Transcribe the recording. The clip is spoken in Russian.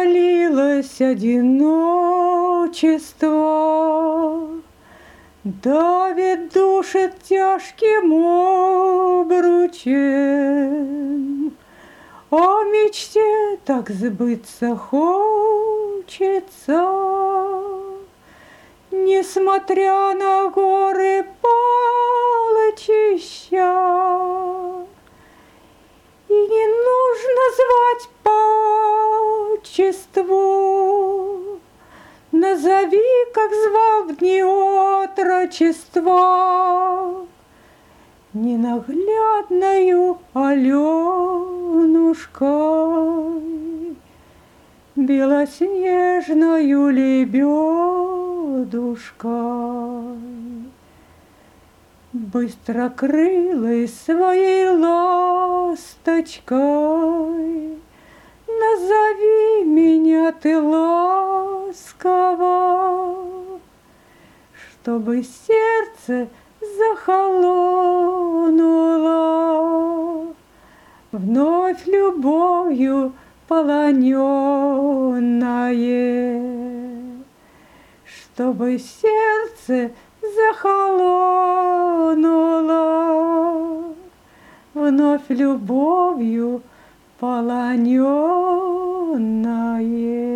Навалилось одиночество, давит, душит тяжким обручем. О мечте так сбыться хочется, несмотря на горы полчища. И не нужно звать по отчеству, назови, как звал в дни отрочества, ненаглядною Аленушкой, белоснежною лебедушкой. Быстрокрылой своей ласточкой назови меня ты ласково, чтобы сердце захолонуло вновь любовью полоненное, чтобы сердце захолонуло вновь любовью полоненное.